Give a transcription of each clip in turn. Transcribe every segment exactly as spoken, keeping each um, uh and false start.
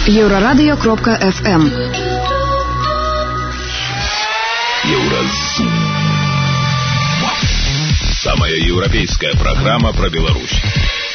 Еврорадио кропка эф эм. Евразум. Самая европейская программа про Беларусь.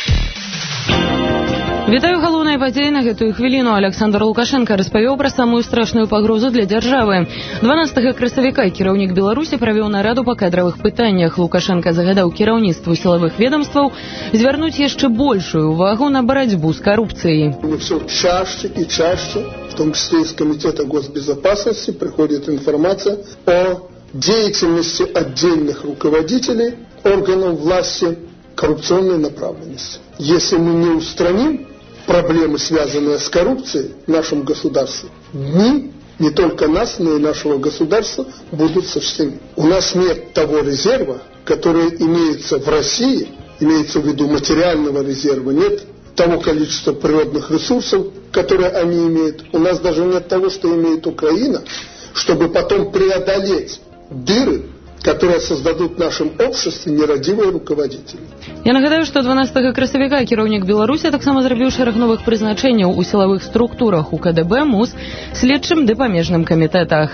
Вітаю, галоўнай падзеі на гэтую хвіліну. Александр Лукашенко распавёў пра самую страшную пагрозу для дзяржавы. дванаццатага красавіка кіраўнік Беларусі правёў нараду па кадравых пытаннях. Лукашенко загадаў кіраўніцтву сілавых ведомстваў звярнуць яшчэ большую увагу на барацьбу з карупцыяй. Все чаще и чаще, в том числе из Комитета госбезопасности, приходит информация о деятельности отдельных руководителей органов власти коррупционной направленности. Если мы не устраним проблемы, связанные с коррупцией в нашем государстве, дни не только нас, но и нашего государства будут сочтены. У нас нет того резерва, который имеется в России, имеется в виду материального резерва, нет того количества природных ресурсов, которые они имеют. У нас даже нет того, что имеет Украина, чтобы потом преодолеть дыры, которые создадут в нашем обществе нерадивые руководители. Я нагадаю, што дванаццатага красавіка кіраўнік Беларусі таксама зрабіў шэраг новых прызначэнняў у сілавых структурах у ка дэ бэ, МУС, следчым ды памежным камітэтах.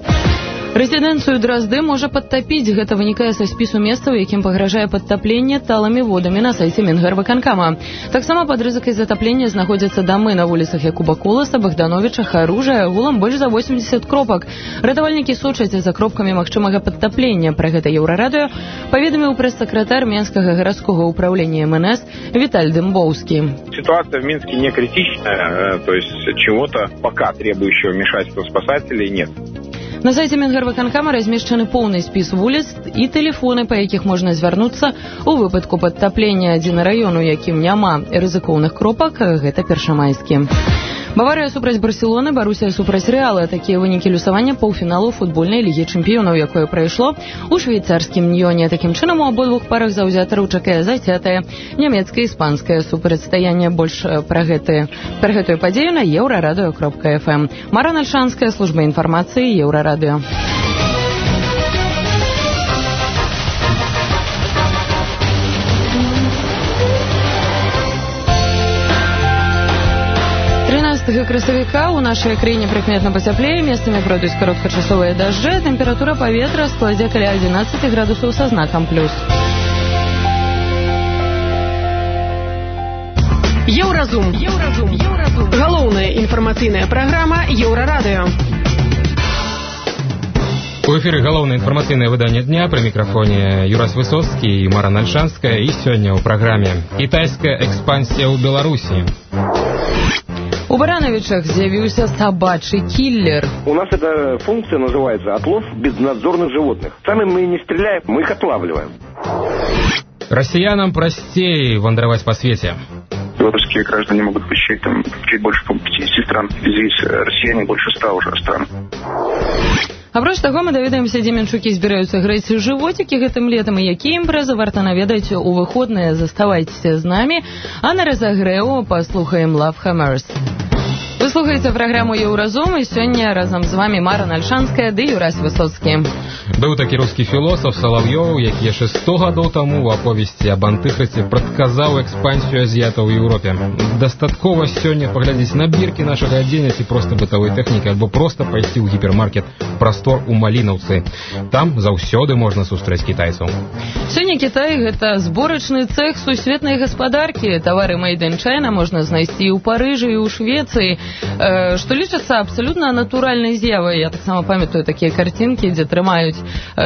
Рэзідэнцыю Дразды можа падтапіць. Гэта вынікае са спісу месцаў, якім пагражае падтапленне талымі водамі на сайце Мінгарвыканкама. Таксама пад рызыкай затаплення знаходзяцца дамы на вуліцах Якуба Коласа, Богдановича, Харужа, агулам больш за восемьдесят кропак. Ратавальнікі сочаць за кропкамі магчымага падтаплення. Пра гэта Еўрарадыё паведаміў прэс-сакратар Менскага гарадскога ўправлення эм эн эс Віталь Дымбоўскі. Ситуация в Минске не критичная, то есть чего-то пока требующего вмешательства спасателей нет. На сайце Мінгарвыканкама размешчаны поўны спіс вуліц і тэлефоны, па якіх можна звярнуцца ў выпадку падтаплення. Адзін раён, у якім няма рызыкоўных кропак, гэта Першамайскі. Баварыя супраць Барселоны, Барусія супраць Рэала. Такія вынікі люсавання паўфіналу футбольнай лігі чэмпіёнаў, якое прайшло ў швейцарскім Ньёне. Такім чынам, у абодвух парах заўзятараў чакае зацятае нямецка-іспанскае супрацьстаянне. Больш пра гэтую, пра гэтую падзею на еўрарадыё кропка эф эм. Мара Нальшанская, служба інфармацыі, Еўрарадыё. тринадцатага красавіка ў нашай краіне прыкметна пацяплее, месцамі пройдуць кароткачасовыя дажджы, тэмпература паветра складзе каля адзінаццаць градусаў са знакам плюс. Еўразум. Еўразум. Еўразум. Галоўная інфармацыйная праграма Еўрарадыё. У эфіры галоўнае інфармацыйнае выданне дня, пры мікрафоне Юрас Высоцкі і Мара Нальшанская, і сёння ў праграме кітайская экспансія ў Беларусі. У Барановичах з'явіўся собачий киллер. У нас эта функция называется отлов безнадзорных животных. Сами мы не стреляем, мы их отлавливаем. Россиянам простее вандровать по свете. Белорусские граждане могут посещать там чуть больше пятидесяти стран. Здесь россияне больше ста уже стран. Апроч таго, мы даведаемся, дзе менчукі збіраюцца грэць жывоцікі гэтым летам і якія імпрэзы варта наведаць у выходныя. Заставайцеся з намі, а на разагрэў паслухаем Love Hammers. Вы слухаеце праграму Еўразум, і сёння разам з вами Мара Нальшанская ды Юрась Высоцкі. Быў такі рускі філосаф Салавёў, які яшчэ сто гадоў таму ў аповесці аб антыхрысце прадказаў экспансію азіятаў у Еўропе. Дастаткова сёння паглядзець на біркі нашага адзення ці проста бытавой тэхнікі, альбо проста пайсці ў гіпермаркет «Прастор» у Малінаўцы. Там заўсёды можна сустрэць кітайцаў. Сёння Кітай – гэта зборачны цэх сусветнай гаспадаркі. Тавары Made in China можна знайсці і ў Парыжы, і ў Швецыі, што лічацца абсалютна натуральнай з'явай. Я таксама памятаю такія карцінкі, дзе трымаюць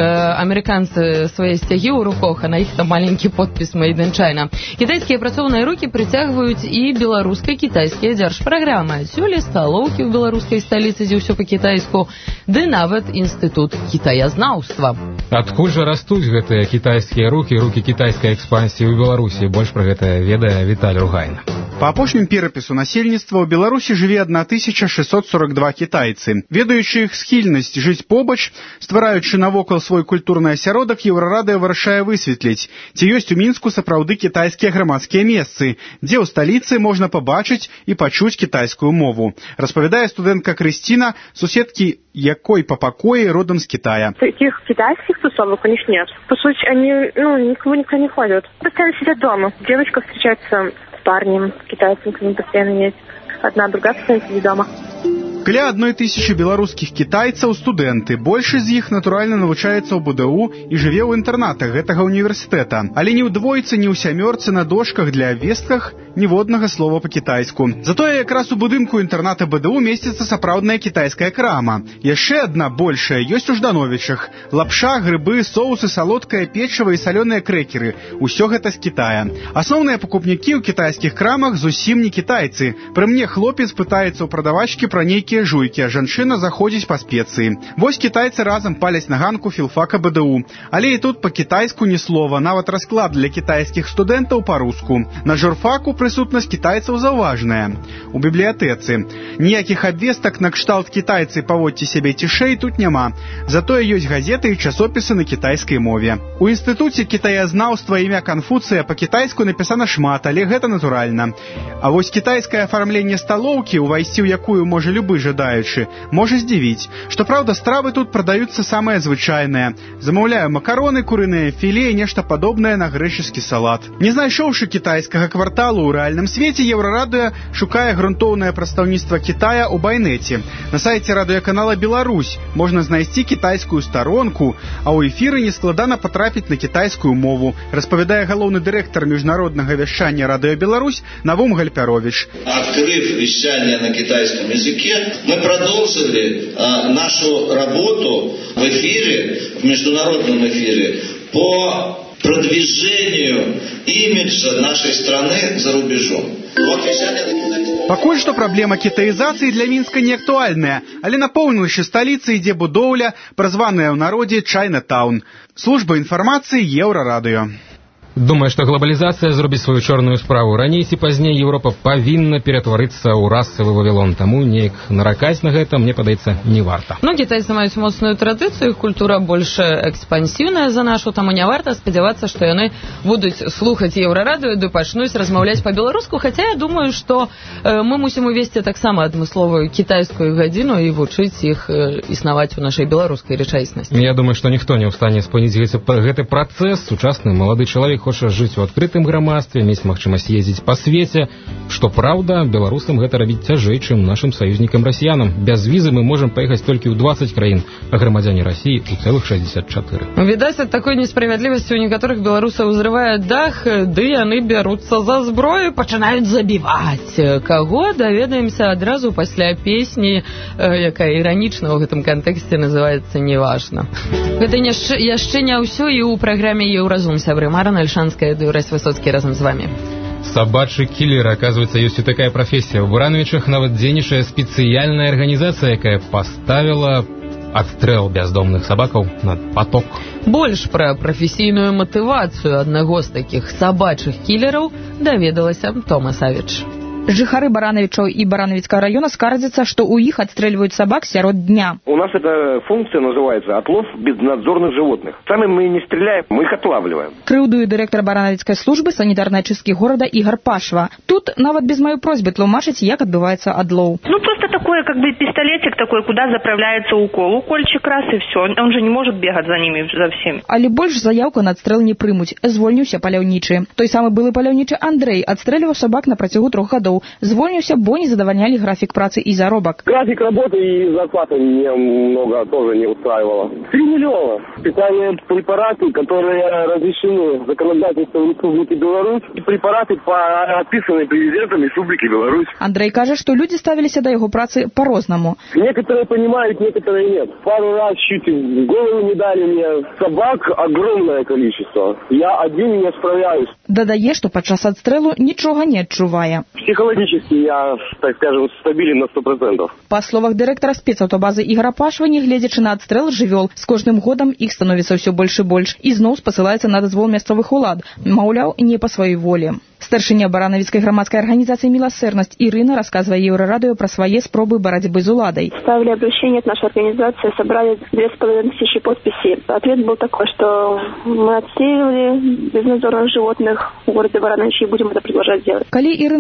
амерыканцы свае сцягі ў руках, а на іх там маленькі подпіс Made in China. Кітайскія працоўныя рукі прыцягваюць і беларуска-кітайскія дзяржпраграмы. Сёле сталоўкі ў беларускай сталіцы, дзе ўсё па-кітайску, ды нават інстытут кітаязнаўства. Адкуль жа растуць гэтыя кітайскія рукі, рукі кітайскай экспансіі ў Беларусі? Больш пра гэта ведае Віталь Ругайн. По апошнім перапісу насельніцтва ў Беларусі жыве тысяча шэсцьсот сорок два кітайцы. Ведаючы іх схільнасць жыць побач, ствараючы навокал свой культурны асяродак, Еўрарадыё вырашае высветліць, ці ёсць у Мінску сапраўды кітайскія грамадскія месцы, дзе ў сталіцы можна пабачыць і пачуць кітайскую мову. Распавядае студэнтка Крысціна, суседкі якой по покое родом с Китая. Таких китайских тусовок у них нет. По сути, они, ну, никого никуда не ходят. Постоянно сидят дома. Девочка встречается с парнем, китайцем, к ним постоянно есть. одна, другая становится неведома. Каля адной тысячи беларускіх кітайцаў студэнты. Больш з іх, натуральна, навучаецца ў БДУ і жыве ў інтэрнатах гэтага універсітэта. Але ні ў двойцы, ні ў сямёрцы на дошках для абвестках ніводнага слова па-кітайску. Затое якраз у будынку інтэрната БДУ месціцца сапраўдная кітайская крама. Яшчэ адна большая ёсць у Ждановічах. Лапша, грыбы, соусы, салодкае печыва і салёныя крэкеры. Усё гэта з Кітая. Асноўныя пакупнікі ў кітайскіх крамах зусім не кітайцы. Пры мне хлопец пытаецца ў прадавачкі пра нейкія жуйкі, а жанчына заходзіць па спецыі. Вось кітайцы разам паляць на ганку філфака БДУ. Але і тут па-кітайску ні слова, нават расклад для кітайскіх студэнтаў па-руску. На журфаку прысутнасць кітайцаў заўважная. У бібліятэцы. Ніякіх абвестак на кшталт кітайцы паводзьце сябе цішэй тут няма. Затое ёсць газеты і часопісы на кітайскай мове. У інстытуце кітаязнаўства імя Канфуцыя па-кітайску напісана шмат, але гэта натуральна. А вось кітайскае афармленне сталоўкі, увайсці ў якую можа любы жадаючы, можа здзівіць. Што праўда, стравы тут прадаюцца самыя звычайныя. Замаўляю макароны, курыныя філе і нешта падобнае на грэчаскі салат. Не знайшоўшы кітайскага кварталу ў рэальным свеце, Еўрарадыё шукае грунтоўнае прадстаўніцтва Кітая ў Байнеце. На сайце радыёканала «Беларусь» можна знайсці кітайскую старонку, а ў эфіры нескладана патрапіць на кітайскую мову, распавядае галоўны дырэктар міжнароднага вяшчання «Радыё Беларусь» Навум Гальпярович. Открыв вещание на китайском языке, мы продолжили а, нашу работу в эфире, в международном эфире, по продвижению имиджа нашей страны за рубежом. Вот вещание на китайском. Пакуль што праблема кітаізацыі для Мінска не актуальная, але на поўначы сталіцы ідзе будоўля, празваная ў народзе Чайнатаун. Служба інфармацыі Еўрарадыё. Думаю, што глобалізацыя зробіць сваю чорную справу. Раней ці пазней Еўропа павінна ператварыцца ў расавы Вавілон. Таму неяк наракаць на гэта, мне падаецца, не варта. Ну, кітайцы маюць моцную традыцыю, іх культура больш экспансіўная за нашу, таму не варта спадзявацца, што яны будуць слухаць Еўрарадыё ды пачнуць размаўляць па-беларуску, хаця я думаю, што э, мы мусім увесці таксама адмысловую кітайскую гадзіну і вучыць іх э, існаваць у нашай беларускай рэчаіснасці. Я думаю, што ніхто не ў стане спыніць гэты працэс. Сучасны малады чалавек хоча жыць у адкрытым грамадстве, мець магчымасць ездзіць па свеце. Што праўда, беларусам гэта рабіць цяжэй, чым нашым саюзнікам расіянам. Без візы мы можам паехаць толькі ў дваццаць краін, а грамадзяне Расіі ў цэлых шэсцьдзесят чатыры. Відаць, ад такой несправядлівасці у некаторых беларусаў узрывае дах, ды яны бяруцца за зброю, пачынаюць забіваць. Каго, даведаемся адразу пасля песні, якая іранічна ў гэтым кантэксце называецца «Неважна». Гэта яшчэ не ўсё і ў праграме «Еўразум», сябры Марана Альшанская, Юрась Высоцкі разом з вами. Собачий киллер, оказывается, есть и такая профессия. В Барановичах нават дзейнічае спецыяльная арганізацыя, якая поставила адстрэл бяздомных сабакаў на поток. Больш пра прафесійную матывацыю аднаго з такіх сабачых кілераў даведалася Тома Савіч. Жыхары Барановичаў і Барановицкого района скардзяцца, што ў іх адстрэльваюць сабак сярод дня. У нас эта функция называется отлов безнадзорных животных. Сами мы не стреляем, мы их отлавливаем. Крыўдуе дырэктар Барановицкай службы санітарнай чысткі горада Ігор Пашва. Тут нават без маёй просьбы тлумачыць, як адбываецца адлоў. Ну, просто такое, как бы, пистолетик такой, куда заправляется укол. Укольчик раз и все. Он же не может бегать за ними, за всеми. Але больш заяўку на адстрэл не прымуць. Звольніўся паляўнічы. Той самы былы паляўнічы Андрэй адстрэльваў сабак на працягу трох гадоў. Звольніўся, бо не задавальнялі график працы и заробок. График работы и зарплаты немного тоже не устраивало. Три миллиона. Специальные препараты, которые разрешены законодательством Республики Беларусь, и препараты, описанные президентом Республики Беларусь. Андрей кажа, что люди ставились до его працы по-розному. Некоторые понимают, некоторые нет. Пару раз чуть в голову не дали мне. Собак огромное количество. Я один не справляюсь. Дадае, что падчас адстрэлу нічога не адчувае. Психологически я, так скажем, стабилен на сто процентов. По словах директора спецаўтобазы Ігора Пашва, не гледзячы на адстрэл жывёл, з кожным годам іх становіцца ўсё больш і больш. І зноў спасылаецца на дазвол мясцовых улад. Маўляў, не па сваёй волі. Старшыня Барановицкай громадской организации «Милосердность» Ирина рассказывая Еврорадио про свои спробы борьбы с уладой. Ставили обращение от нашей организации, собрали две с половиной тысячи подписей. Ответ был такой, что мы отсеивали безнадзорных животных в городе Барановичи и будем это продолжать делать. Коли Ирина зразумела,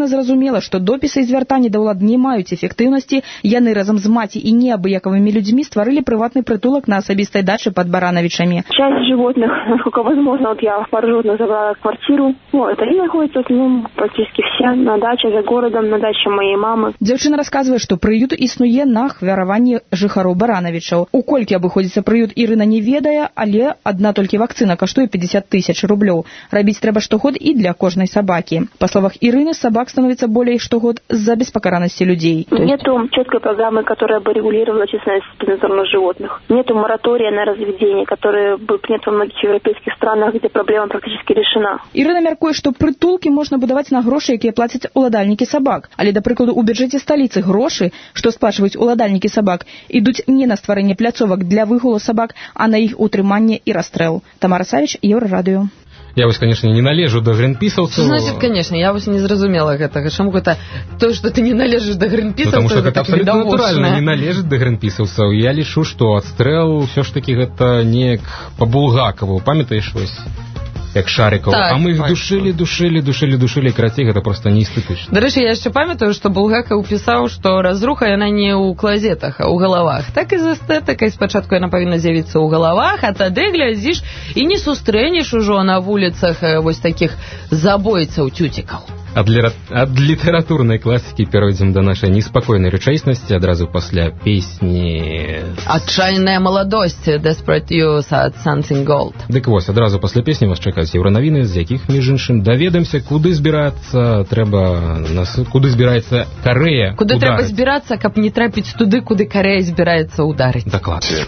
зразумела, што допісы і звяртанні да ўлад не маюць эфектыўнасці, яны разам з маці і неабыякавымі людзьмі стварылі прыватны притулок на особистой даче под Барановичами. Часть животных, насколько возможно, вот я пару животных забрала в квартиру. Вот, они находятся, ну, практически все на даче за городом, на даче моей мамы. Дзяўчына рассказывает, что приют існуе на ахвяраванні жыхароў Барановичаў. У колькі абыходзіцца приют, Ірына не ведае, але одна толькі вакцына каштуе пятьдесят тысяч рублёў. Рабіць трэба штогод і для кожнай собаки. По словах Ирины, собак становится более штогод за беспокаранности людей. Нету четкой программы, которая бы регулировала численность безнадзорных животных. Нету моратория на разведение, который бы нет во многих европейских странах, где проблема практически решена. Ірына мяркуе, што прытулкі можна будаваць на грошы, якія плацяць уладальнікі сабак. Але, да прыкладу, у бюджэце сталіцы грошы, што сплачваюць уладальнікі сабак, ідуць не на стварэнне пляцовак для выгулу сабак, а на іх утрыманне і расстрэл. Тамара Савіч, Еўрарадыё. Я вось, конечно, не належу до гринписовцев. Значит, конечно, я вось не зразумела гэтага. Чаму гэта то, что ты не належишь до гринписовцев, потому что это абсолютно натурально не належит до гринписовцев. Я лишу, что отстрел все ж таки это не по Булгакову. Памятаешь вось? Як Шарикова. Так, а мы их так. душили, душили, душили, душили, карацей, гэта просто неэстэтычна. До рэчы, я яшчэ памятаю, што Булгаков пісаў, што разруха яна не ў клазетах, а ў галавах. Так і з эстэтыкай. Спачатку яна павінна з'явіцца ў галавах, а тады глядзіш і не сустрэнеш ужо на вуліцах вось такіх забойцаў тюцікаў. Ад, лира... Ад літаратурнай класікі перайдзем да нашай неспакойнай рэчаіснасці адразу пасля песні «Адчайная маладосць» «Desperate Youth» ад Something Gold. Дык вось, адразу пасля песні вас чакаюць еўранавіны, з якіх, між іншым, даведаемся, куды збірацца трэба нас... куды збіраецца Карэя Куды ударыць. трэба збірацца, каб не трапіць туды, куды Карэя збіраецца ударыць. Дакладна.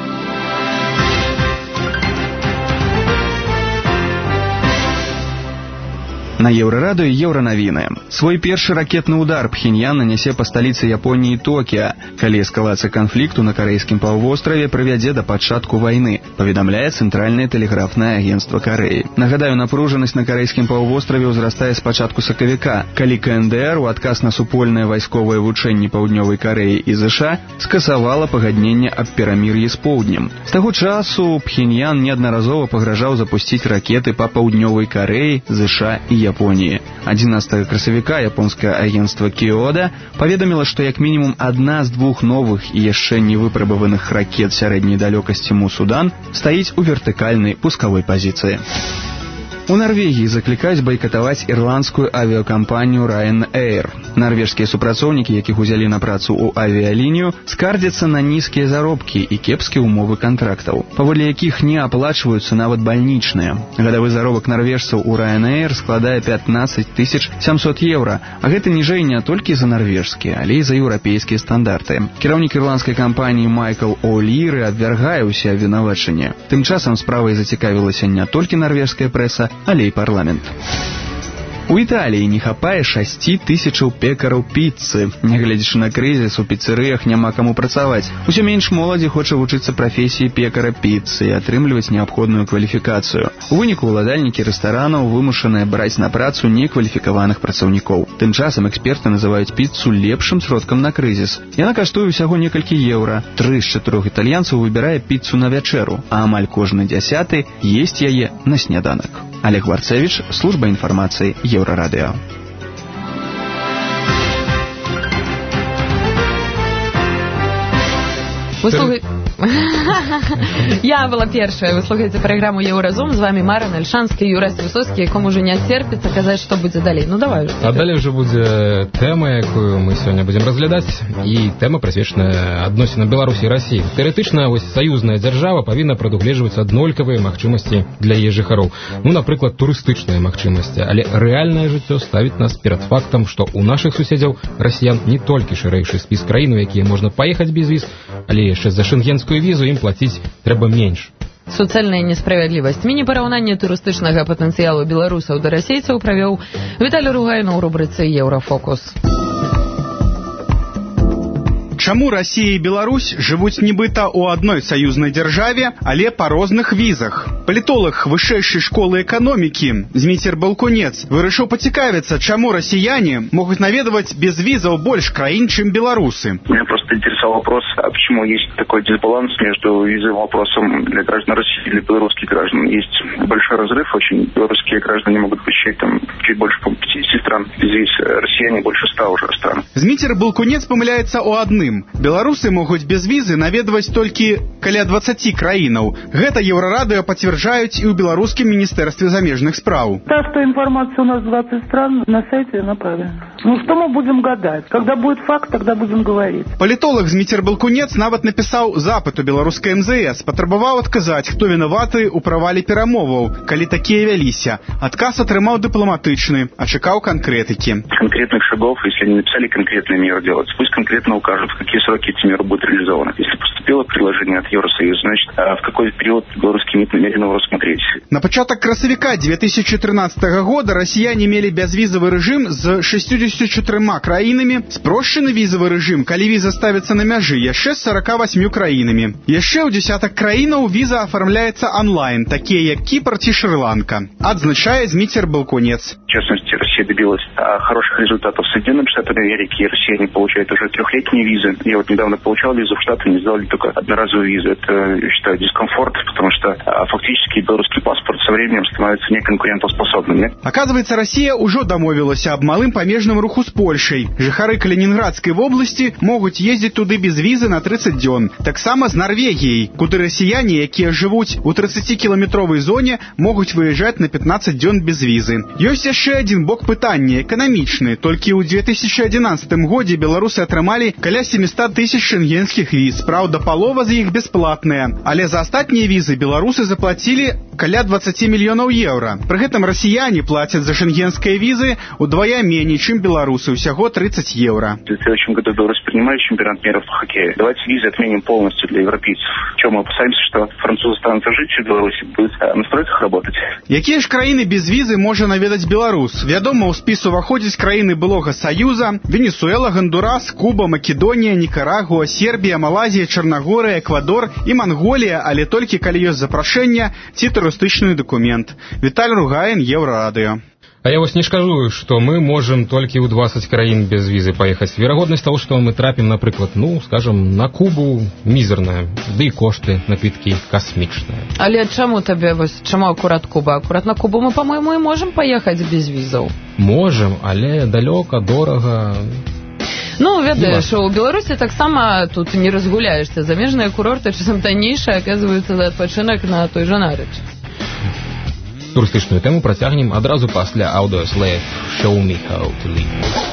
На Еўрарадыё еўранавіны. Свой першы ракетны удар Пхеньян нанясе па сталіцы Японіі Токіа, калі эскалацыя канфлікту на карэйскім паўвостраве прывядзе да пачатку вайны, паведамляе Цэнтральнае тэлеграфнае агенцтва Карэі. Нагадаю, напружанасць на карэйскім паўвостраве ўзрастае з пачатку сакавіка, калі КНДР у адказ на супольнае вайсковае вучэнні Паўднёвай Карэі і ЗША скасавала пагадненне аб перамір'і з поўднем. З таго часу Пхеньян неаднаразова пагражаў запусціць ракеты па Паўднёвай Карэі, ЗША і Японіі. адзінаццатага красавіка японскае агенцтва Кіода паведаміла, што як мінімум адна з двух новых і яшчэ не выпрабаваных ракет сярэдняй далёкасці Му-Судан стаіць у вертыкальнай пускавой пазіцыі. У Нарвегіі заклікаюць байкатаваць ірландскую авіакампанію Ryanair. Нарвежскія супрацоўнікі, якіх узялі на працу ў авіялінію, скардзяцца на нізкія заробкі і кепскія ўмовы кантрактаў, паводле якіх не аплачваюцца нават бальнічныя. Гадавы заробак нарвежцаў у Ryanair складае пятнаццаць тысяч сямсот еўра, а гэта ніжэй не толькі за нарвежскія, але і за еўрапейскія стандарты. Кіраўнік ірландскай кампаніі Майкл О'Ліры абвяргае ўсе абвінавачанні. Тым часам справай зацікавілася не толькі нарвежская прэса, але і парламент. У Італіі не хапае шасці тысячаў пекараў піцы. Нягледзячы на крызіс, у піцэрыях няма каму працаваць. Усё менш моладзі хоча вучыцца прафесіі пекара піцы і атрымліваць неабходную кваліфікацыю. У выніку ўладальнікі рэстаранаў вымушаныя браць на працу некваліфікаваных працаўнікоў. Тым часам эксперты называюць піцу лепшым сродкам на крызіс. Яна каштуе ўсяго некалькі еўра. Тры з чатырох італьянцаў выбірае піцу на вячэру, а амаль кожны дзясяты есць яе на сняданак. Олег Варцевич, служба інфармацыі Еўрарадыё. Вы слухаете... Я была першая. Вы слухаете праграму Еўразум. З вами Мара Нальшанская і Юрась Высоцкі, якому уже не терпится казаць, што будзе далей. Ну давай уже. А далей уже будзе тэма, якую мы сёння будзем разглядаць, і тэма прысвечаная адносінам Беларусі і Расіі. Тэарэтычна, вось саюзная дзяржава павінна прадугледжваць аднолькавыя магчымасці для яе жыхароў. Ну, напрыклад, турыстычныя магчымасці, але рэальнае жыццё ставіць нас перад фактам, што ў нашых суседзяў расіян не толькі шырэйшы спіс краін, у якія можна паехаць без віз, але яшчэ за шэнгенскую візу ім плаціць трэба менш. Суцэльная несправядлівасць. Міні-параўнанне турыстычнага патэнцыялу беларусаў да расейцаў правёў Віталій Ругайна ў рубрыцы «Еўрафокус». Чаму Расія і Беларусь жывуць нібыта ў адной саюзнай дзяржаве, але па розных візах? Палітолог вышэйшай школы эканомікі Зміцер Балкунец вырашыў пацікавіцца, чаму расіяне могуць наведваць без візаў больш краін, чым беларусы. Меня просто интересовал вопрос, а почему есть такой дисбаланс между визовым вопросом для граждан России и для белорусских граждан. Есть большой разрыв, очень белорусские граждане могут посещать там чуть больше пятидесяти стран, без виз, россияне больше ста уже стран. Зміцер Балкунец памыляецца ў адным. Беларусы могуць без візы наведваць толькі каля двадцати краінаў. Гэта Еўрарадыё пацвярджаюць і ў беларускім міністэрстве замежных спраў. Та, что информация у нас двадцать стран, на сайте она правильная. Ну, что мы будем гадать? Когда будет факт, тогда будем говорить. Палітолог Зміцер Балкунец нават напісаў запыт у беларускай эм зэ эс, патрабаваў адказаць, хто вінаваты ў правале перамоваў, калі такія вяліся. Адказ атрымаў дыпламатычны, а чакаў канкрэтыкі. Конкретных шагов, если они написали конкретные меры делать, пусть конкретно укажут, в какие сроки эти меры будут реализованы. Если поступило предложение от Евросоюза, значит, в какой период белорусский МИД намерен его рассмотреть. На пачатак красавіка две тысячи тринадцатого года расіяне мелі бязвізавы рэжым з шестьюдесятью чатырма краінамі, спрошчаны візавы рэжым, калі віза ставіцца на мяжы, яшчэ з сорока восьмю краінамі. Яшчэ ў десятак краінаў віза оформляецца онлайн, такія як Кіпр ці Шры-Ланка, адзначае Зміцер Балкунец. В частности, Россия добилась а, хороших результатов в Соединенных Штатах Америки, и россияне получают уже трехлетние визы. Я вот недавно получал визу в Штаты, не сделали только одноразовую визу. Это, я считаю, дискомфорт, потому что а, фактически белорусский паспорт со временем становится неконкурентоспособным. Не? Оказывается, Россия уже домовилась об малым памежным руху с Польшей. Жыхары Калининградской области могут ездить туды без визы на тридцать дзён. Таксама з Норвегией, куды россияне, якія жывуць у тридцатикилометровой зоне, могуць выезжать на пятнадцать дзён без визы. Ёсць яшчэ один бок пытання, эканамічны. Толькі ў две тысячи одиннадцатым годзе беларусы атрымалі каля семьсот тысяч шенгенскіх віз. Праўда, палова з іх бясплатная. Але за астатнія візы беларусы заплатили каля двадцать мільёнаў еўра. Пры гэтым расіяне плацяць за шенгенскія візы удвая меней, чым беларусы, усяго тридцать еўра. В следующем году Беларусь принимает чемпионат мира по хоккею. Давайте визы отменим полностью для европейцев. Чем мы опасаемся, что французы станут жить в Беларуси, будут на стройках работать. Якія ж краіны без візы можа наведаць беларус? Вядома, у спіс уваходзяць краіны былога Саюза: Венесуэла, Гондурас, Куба, Македонія, Нікарагуа, Сербія, Малайзія, Чарнагорыя, Эквадор і Манголія, але толькі калі ёсць запрашэнне ці турыстычны дакумент. Віталь Ругаін, Еўрарадыё. А я вось не скажу, што мы можам толькі ў двадцать краін без візы паехаць. Верагоднасць таго, што мы трапім, напрыклад, ну, скажам, на Кубу, мізерная, ды і кошты на квіткі касмічныя. Але чаму табе, вось, чаму акурат Куба? Акурат на Кубу мы, па-мойму, і можам паехаць без візаў. Можам, але далёка, дорага. Ну, ведаеш, у Беларусі таксама тут не разгуляешься. Замежныя курорты часам таннейшыя аказваюцца за адпачынак на той жа Нарычы. Турыстычную тэму працягнем адразу пасля аўдыёслэйв «Show me how to live».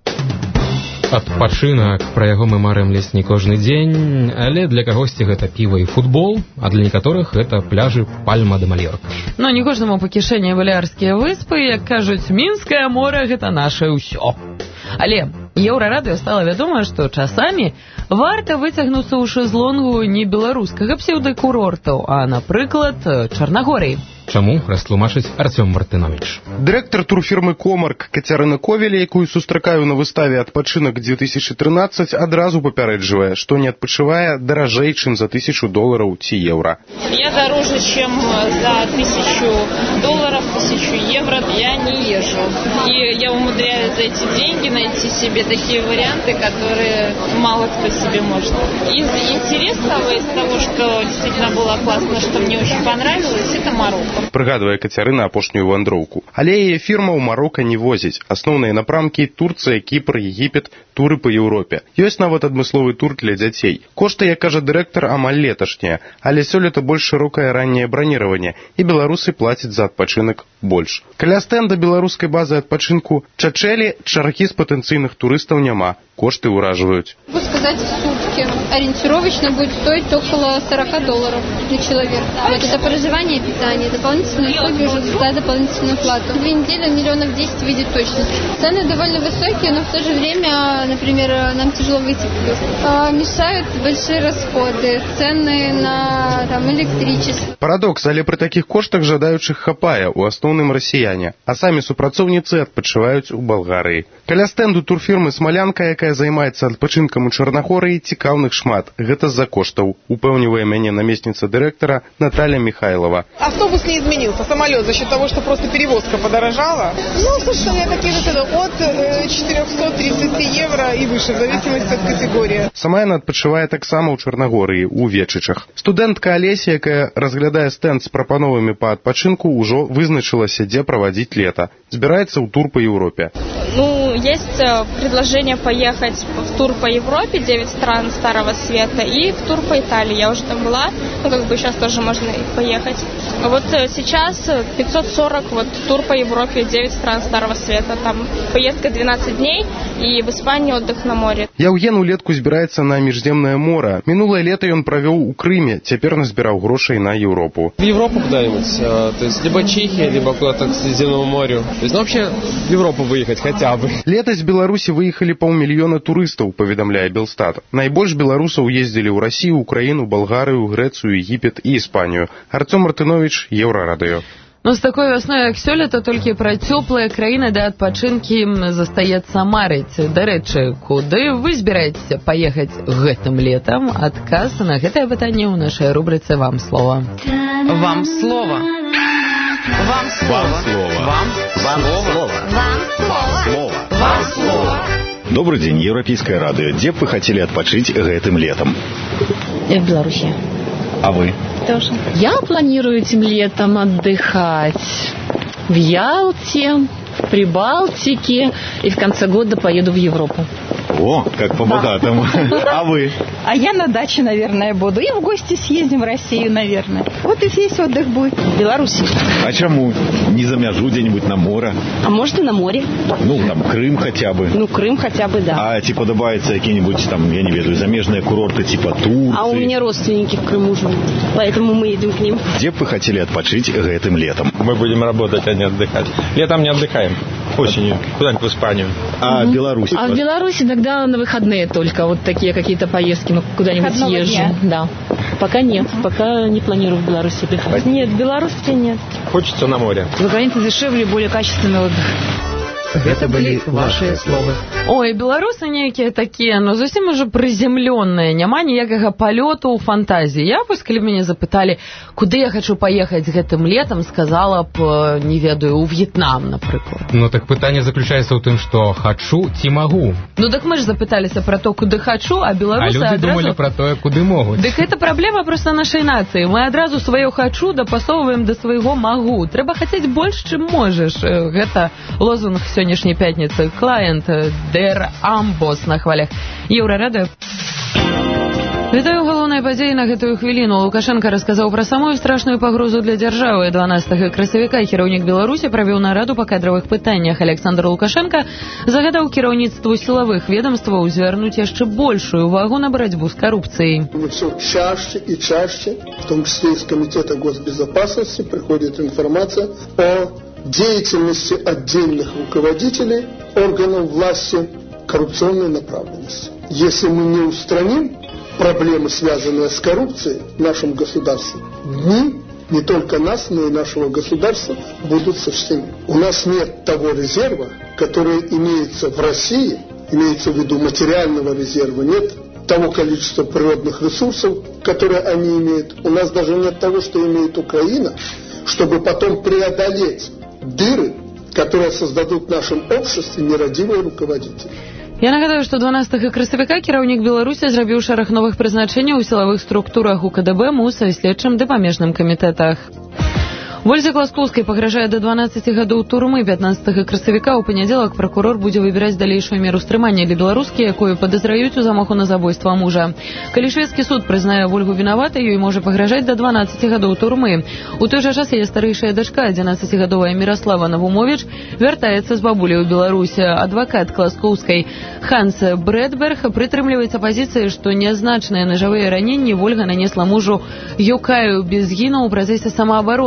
Адпачынак, пра яго мы марым ледзь не кожны дзень, але для кагосьці гэта піва і футбол, а для некаторых гэта пляжы Пальма де Мальорка. Но не кожнаму па кішэні Балеарскія выспы, як кажуць, Мінскае мора гэта наше ўсё. Але Еўрарадыё стала вядома, што часамі варта выцягнуцца ў шэзлонгу не беларускага псеўдакурорту, а, напрыклад, Чарнагорыі. Чаму, растлумачыць Артём Мартынович. Дырэктар турфірмы «Комарк» Кацярына Ковеля, якую сустракаю на выставе «Адпачынак две тысячи тринадцать», адразу папярэджвае, што не адпачывае даражэй, чым за тысячу долараў ці еўра. Я дороже, чем за тысячу долларов, тысячу евро я не езжу. И я умудряюсь за эти деньги найти себе такие варианты, которые мало кто себе может. Из интересного, из того, что действительно было классно, что мне очень понравилось, это Марокко. Прыгадвае Кацярына апошнюю вандроўку. Але яе фірма ў Марокко не возіць. Асноўныя напрамкі – Турцыя, Кіпр, Егіпет, туры па Еўропе. Ёсць нават адмысловы тур для дзяцей. Кошты, як кажа дырэктар, амаль леташнія, але сёлета больш шырокае ранняе браніраванне, і беларусы плацяць за адпачынак больш. Каля стэнда беларускай базы адпачынку Чачэлі чаргі з патэнцыйных турыстаў няма. Кошты ўражваюць. Могу сказать, в сутки ориентировочно будет стоить около сорок долларов на человека. Вот это проживание и питание. Дополнительные услуги уже за дополнительную плату. Две недели миллионов десять выйдет точно. Цены довольно высокие, но в то же время, например, нам тяжело выйти в плюс. А, мешают большие расходы, цены на там, электричество. Парадокс, але пры такіх коштах жадаючых хапае, у асноўным расіяне, а самі супрацоўніцы адпачываюць у Балгарыі. Каля стэнду турфірмы «Смалянка», якая якая займаецца адпачынкам у Чарнагорыі, цікаўных шмат. Гэта з-за коштаў, упэўнівае мяне намесніца дырэктара Наталья Михайлова. Автобус не изменился, самолет за счет того, что просто перевозка подорожала. Ну, слушай, у меня такие же цены от четыреста тридцать евро и выше, в зависимости от категории. Сама яна адпачывае таксама ў Чарнагорыі, у Вечычах. Студэнтка Алеся, якая разглядае стэнд з прапановамі па адпачынку, ужо вызначылася, дзе праводить лето. Збираецца ў тур по Европе. Ну, есть предложение поехать в тур по Европе, девять стран Старого Света, и в тур по Италии. Я уже там была, ну, как бы сейчас тоже можно поехать. Вот сейчас пятьсот сорок, вот, тур по Европе, девять стран Старого Света. Там поездка двенадцать дней, и в Испании отдых на море. Яўген улетку збіраецца на Міжземнае мора. Мінулае лето ён правёў у Крыме, цяпер назбіраў грошай на Европу. В Европу куда-нибудь, то есть либо Чехия, либо куда-то к Средиземному морю. То есть, ну, вообще в Европу выехать хотя бы. Летась з Беларусі выехалі паўмільёна турыстаў, паведамляе Белстат. Найбольш беларусаў ездзілі ў Расію, Украіну, Балгарыю, Грэцыю, Егіпет і Іспанію. Артём Мартынович, Еўрарадыё. Ну, з такой вясной, як сёлета, толькі пра цёплыя краіны да адпачынкі застаецца марыць. Дарэчы, куды вы збіраецеся паехаць гэтым летам? Адказ на гэтае пытанне ў нашай рубрыцы «Вам слова». Вам слово. Вам слово. Вам слово. Вам слово. Вам слово. Вам слово. Добрый день, Европейское радио. Где бы вы хотели отпочить этим летом? Я в Беларуси. А вы? Тоже. Я планирую этим летом отдыхать в Ялте, в Прибалтике, и в конце года поеду в Европу. О, как по-богатому. А вы? А я на даче, наверное, буду. И в гости съездим в Россию, наверное. Вот и весь отдых будет в Беларуси. А чему? Не за мяжу где-нибудь на море? А может и на море. Ну, там, Крым хотя бы. Ну, Крым хотя бы, да. А ці подобаюцца какие-нибудь там, я не ведаю, замежные курорты типа Турции? А у меня родственники в Крыму живут, поэтому мы едем к ним. Где бы вы хотели отпочить этим летом? Мы будем работать, а не отдыхать. Летом не отдыхаем. Осенью. Куда-нибудь в Испанию. А угу. Беларусь? А в Беларуси тогда на выходные только. Вот такие какие-то поездки. Мы куда-нибудь Выходного съезжу. Дня. Да. Пока нет. Пока не планирую в Беларуси отдыхать. Нет, в Беларуси нет. Хочется на море. За границей дешевле, более качественный отдых. Гэта былі вашыя словы. Ой, беларусы нейкія такія, ну зусім ужо прыземлённыя, няма ніякага палёту ў фантазіі. Я вось, калі мяне запыталі, куды я хачу паехаць гэтым летам, сказала б, не ведаю, у В'етнам, напрыклад. Ну так пытанне заключаецца ў тым, што хачу ці магу. Ну так мы ж запыталіся пра то, куды хачу, а беларусы адразу... А адразу... людзі думалі пра тое, куды могуць. Дык гэта праблема проста нашай нацыі. Мы адразу сваё хачу дапасоўваем да свайго магу. Трэба хацець больш, чым можаш. Гэта лозунг сённяшняй пятніцы. Клаент Дэр Амбос на хвалях Еўрарадыё. Вітаю, галоўныя падзеі на гэтую хвіліну. Лукашенко расказаў пра самую страшную пагрозу для дзяржавы. дванаццатага красавіка кіраўнік Беларусі правёў нараду па кадравых пытаннях. Александр Лукашенко загадаў кіраўніцтву сілавых ведомстваў звярнуць яшчэ большую увагу на барацьбу з карупцыяй. Все чаще и чаще, в том числе из Комитета госбезопасности, приходит информация о деятельности отдельных руководителей органов власти коррупционной направленности. Если мы не устраним проблемы, связанные с коррупцией в нашем государстве, дни не только нас, но и нашего государства будут сочтены. У нас нет того резерва, который имеется в России, имеется в виду материального резерва, нет того количества природных ресурсов, которые они имеют. У нас даже нет того, что имеет Украина, чтобы потом преодолеть дыры, которые создадут в нашем обществе нерадивые руководители. Я нагадаю, што дванаццатага красавіка кіраўнік Беларусі зрабіў шэраг новых прызначэнняў у сілавых структурах у КДБ, МУС, следчым ды памежным камітэтах. Вользе Класкоўскай пагражае да дванаццаці гадоў турмы. пятнаццатага красавіка ў панядзелак пракурор будзе выбіраць далейшую меру стрымання для беларускі, якую падазраюць у замаху на забойства мужа. Калі шведскі суд прызнае Вольгу вінаватай, ёй можа пагражаць да дванаццаці гадоў турмы. У той жа час яе старэйшая дачка, адзінаццацігадовая Міраслава Навумовіч, вяртаецца з бабуляй у Беларусь. Адвакат Класкоўскай Ханс Брэдберг прытрымліваецца пазіцыі, што нязначныя нажавыя раненні Вольга нанесла мужу Юкаю Безгіну ў працэсе самаабароны. Сябра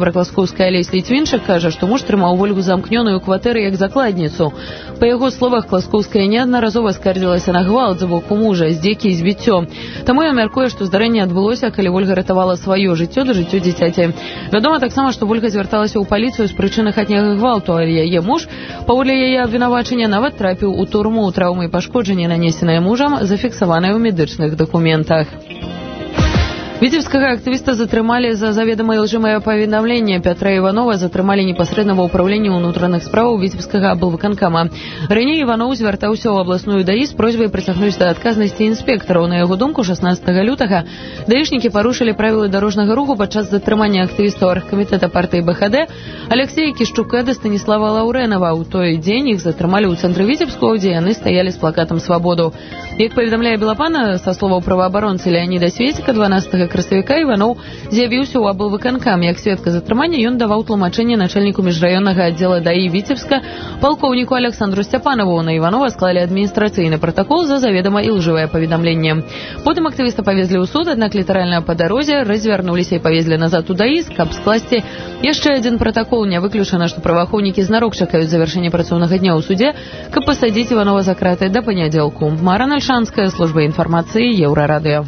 сябра класкоўскай Алесь Літвінчык кажа, што муж трымаў Вольгу замкнёную ў кватэры як закладніцу. Па яго словах, Класкоўская неаднаразова скардзілася на гвалт з боку мужа, здзекі і збіццё. Таму я мяркую, што здарэнне адбылося, калі Вольга ратавала сваё жыццё да жыццё дзіцяці. Вядома таксама, што Вольга звярталася ў паліцыю з прычыны хатняга гвалту, але яе муж, паводле яе абвінавачання, нават трапіў у турму. Траўмы і пашкоджанні, нанесеныя мужам, зафіксаваныя ў медычных дакументах. Віцебскага актывіста затрымалі за заведамае лжымае паведамленне. Пятра Іванова затрымалі непасрэдна ва ўпраўленні ўнутраных справаў Віцебскага аблвыканкама. Раней Іванов звяртаўся ў абласную даі з просьбай прыцягнуць да адказнасці інспектараў. На яго думку, шаснаццатага лютага даішнікі парушылі правілы дарожнага руху падчас затрымання актывістаў аргкамітэта партыі бэ ха дэ Алексея Кішчука да Станіслава Лаўрэнава. У той дзень іх затрымалі ў цэнтры Віцебскага, дзе яны стаялі з плакатам «Свабоду». Як паведамляе Белапана, са словаў праваабаронцы Леаніда Свеціка, дванаццатага красавіка Іванов з'явіўся ў аблвыканкам. Як сведка затрымання ён даваў тлумачэнне начальніку міжраённага аддзела даі Віцебска палкоўніку Александру Сцяпанову. На Іванова склалі адміністрацыйны пратакол за заведама ілжывае паведамленне. Потым актывіста павезлі ў суд, аднак літаральна па дарозе развярнуліся і павезлі назад у даі, каб скласці яшчэ адзін пратакол. Не выключана, што праваахоўнікі знарок чакаюць завяршэння працоўнага дня ў суде, каб пасадзіць Іванова за краты да панядзелку. Мара Нальшанская, служба інфармацыі, Еўрарадыё.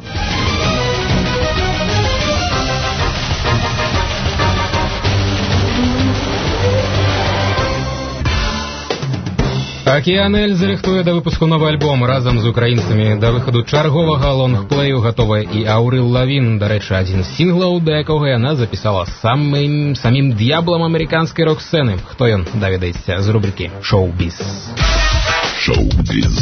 Акіян Эльзы рыхтуе да выпуску новы альбом разам з украінцамі. Да выхаду чарговага лонгплею гатовая і Аўрыл Лавін. Дарэчы, адзін з сінглаў, да якога яна запісала самым самім д'яблам амерыканскай рок-сцэны. Хто ён, даведаеце з рубрыкі «Шоу-біз». Шоу-біз.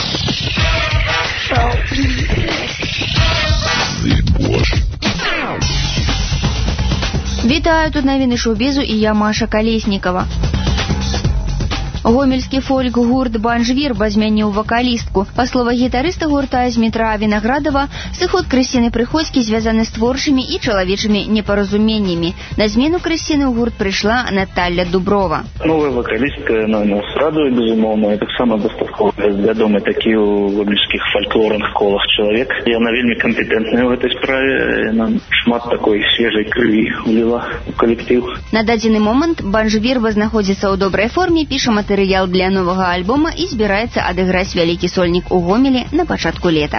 Вітаю, тут навіны шоу-бізу і я, Маша Калеснікава. Гомельскі фольк-гурт «Банжвір» змяніў вакалістку. Па словах гітарыста гурта Змітра Вінаградова, сыход Крысціны Прыходзькі звязаны з творчымі і чалавечымі непаразуменнямі. На змену Крысціны ў гурт прыйшла Наталля Дуброва. Новая вакалістка на нас радуе, безумоўна. І таксама дастаткова вядомы такі ў гомельскіх фальклорных колах чалавек. Яна вельмі кампетэнтная ў гэтай справе. Яна шмат такой свежай крыві вліла ў калектыў. На дадзены момант «Банжвір» знаходзіцца ў добрай форме, піша матэрыял для новага альбома і збіраецца адыграць вялікі сольнік у Гомелі на пачатку лета.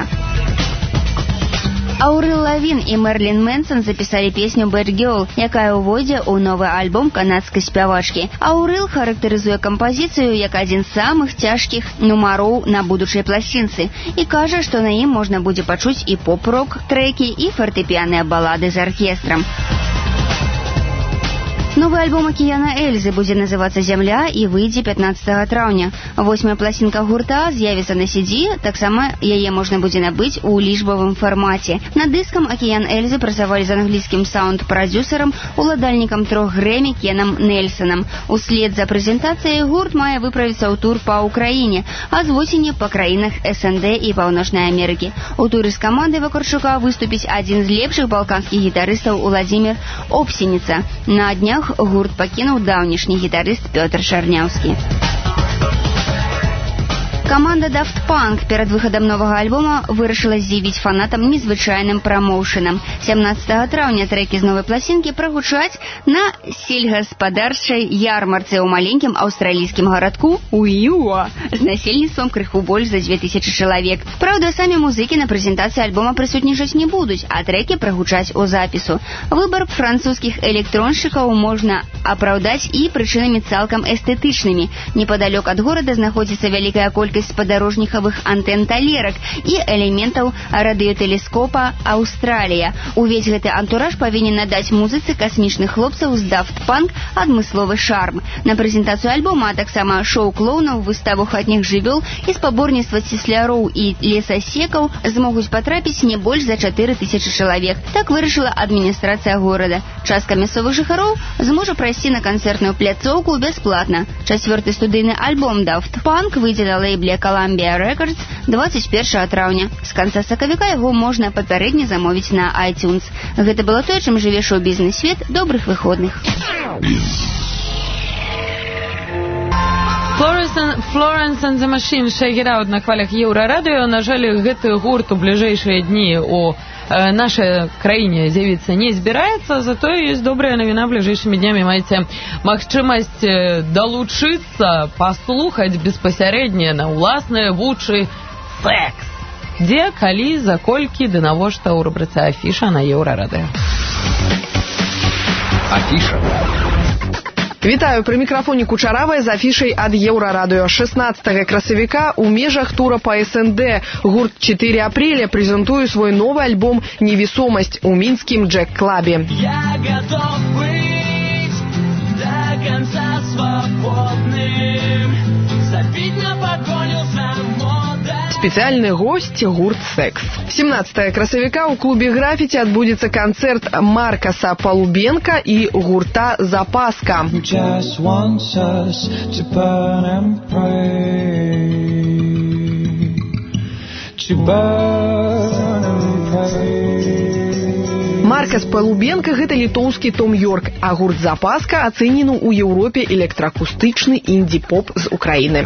Аўрыл Лавін і Мерлін Мэнсон запісалі песню «Bad Girl», якая ўвойдзе ў новы альбом канадскай спявачкі. Аўрыл характарызуе кампазіцыю як адзін з самых цяжкіх нумароў на будучай пласцінцы і кажа, што на ім можна будзе пачуць і поп-рок трэкі, і фартэпіяныя балады з аркестрам. Новый альбом Акіяна Эльзы будзе называцца «Зямля» і выйдзе пятнаццатага траўня. Восьмая пласцінка гурта з'явіцца на сі ді, таксама яе можна будзе набыць у лічбавым фармаце. Над дыскам Акіян Эльзы працавалі з англійскім саунд-прадзюсарам, уладальнікам трох Грэмі Кенам Нельсонам. Услед за прэзентацыяй гурт мае выправіцца ў тур па ўкраіне, а з восені па краінах эс эн дэ і Паўночнай Амерыкі. У туры з камандай Вакарчука выступіць адзін з лепшых балканскіх гітарыстаў Уладзімір Обсеніца. На днях гурт пакінуў даўнішні гітарыст Пётр Шарняўскі. Каманда Daft Punk перад выхадам новага альбома вырашыла здзівіць фанатам незвычайным прамоушанам. сямнаццатага траўня трэкі з новай пласінкі прагучаць на сельгаспадарчай ярмарцы ў маленькім аўстралійскім гарадку Уіуа з насельніцтвам крыху больш за дзве тысячы чалавек. Праўда, самі музыкі на прэзентацыі альбома прысутнічаць не будуць, а трэкі прагучаць у запісу. Выбар французскіх электроншчыкаў можна апраўдаць і прычынамі цалкам эстэтычнымі. Непадалёк ад горада знаходзіцца вялікая колькасць спадарожнікавых антэн талерак і элементаў радыётэлескопа «Аўстралія». Увесь гэты антураж павінен надаць музыцы касмічных хлопцаў з Daft Punk адмысловы шарм. На прэзентацыю альбома, а таксама шоу клоунаў, выставу хатніх жывёл і спаборніцтва цесляроў і лесасекаў змогуць патрапіць не больш за чатыры тысячы чалавек. Так вырашыла адміністрацыя горада. Частка мясцовых жыхароў зможа прайсці на канцэртную пляцоўку бясплатна. Чацвёрты студыйны альбом Daft Punk выйдзе на лейбле Columbia Records дваццаць першага траўня. З канца сакавіка яго можна папярэдне замовіць на iTunes. Гэта было тое, чым жыве шоу-бізнес-свет. Добрых выходных. Florence and the Machine Shake It Out на хвалях Еўрарадыё. На жаль, гэты гурт у бліжэйшыя дні у э, нашай краіне з'явіцца не збіраецца, зато ёсць добрая навіна. Бліжэйшымі днямі маеце магчымасць далучыцца, паслухаць беспасярэдне на ўласныя вучы секс. Дзе, калі, за колькі, ды навошта ў рубрыцы «Афіша» на Еўрарадыё. Афіша. Вітаю, пры мікрафоне Кучаравая з афішай ад Еўрарадыё. шаснаццатага красавіка у межах тура па эс эн дэ гурт «четыре апреля» прэзентуе свой новы альбом «Невесомасць» у мінскім джек-клабе. Я готов быть до конца свободным, забить на погоню за модой. Спецыяльны госць гурт «Секс». семнаццатага красавіка ў клубе «Графіці» адбудзецца канцэрт Маркаса Палубенка і гурта «Запаска». Маркас Палубенка – гэта літоўскі Том Йорк, а гурт «Запаска» ацэнены ў Еўропе электраакустычны інді-поп з Украіны.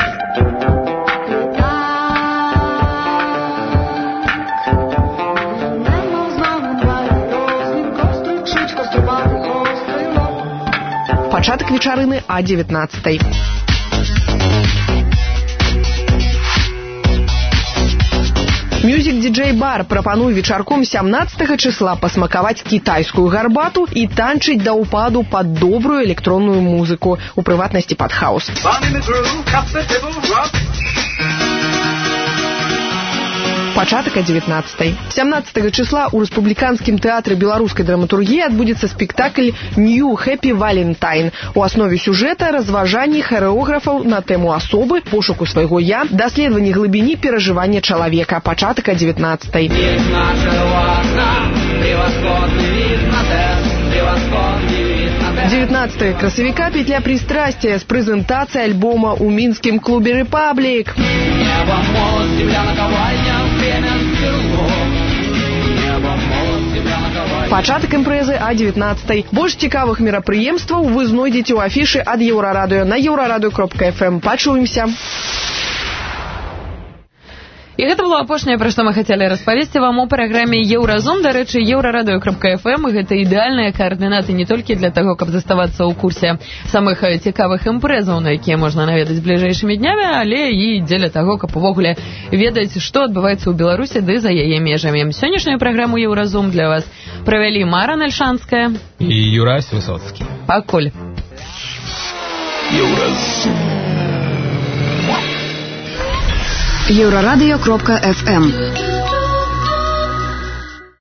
Пачатак вечарыны а дзевятнаццатай. Мюзік-діджэй-бар прапануе вечарком сямнаццатага чысла пасмакаваць кітайскую гарбату і танчыць да ўпаду пад добрую электронную музыку, у прыватнасці пад хаус. Пачатак а дзевятнаццатай. сямнаццатага чысла ў Рэспубліканскім тэатры беларускай драматургіі адбудзецца спектакль «New Happy Valentine». У аснове сюжэта разважанні харэографаў на тэму асобы, пошуку свайго «я», даследаванні глыбіні перажывання чалавека. Пачатак а дзевятнаццатай. дзевятнаццатага красавіка петля пристрастия з прэзентацыяй альбома ў мінскім клубе «Рэпаблік». Пачатак імпрэзы а дзевятнаццатай. Больш цікавых мерапрыемстваў вы знойдзеце ў афішы ад Еўрарадыё на еўрарадыё кропка эф эм. Пачуемся. І гэта было апошняе, пра што мы хацелі распавесці вам у праграме «Еўразум». Дарэчы, еўрарадыё кропка эф эм – гэта ідэальныя каардынаты не толькі для таго, каб заставацца ў курсе самых цікавых імпрэзаў, на якія можна наведаць бліжэйшымі днямі, але і дзеля таго, каб увогуле ведаць, што адбываецца ў Беларусі ды за яе межамі. Сённяшнюю праграму «Еўразум» для вас правялі Мара Нальшанская і Юрась Высоцкі. Пакуль. Еўразум. еўрарадыё кропка эф эм